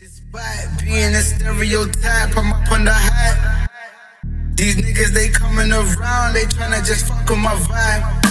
Despite being a stereotype, I'm up on the hype. These niggas, they coming around, they tryna just fuck with my vibe.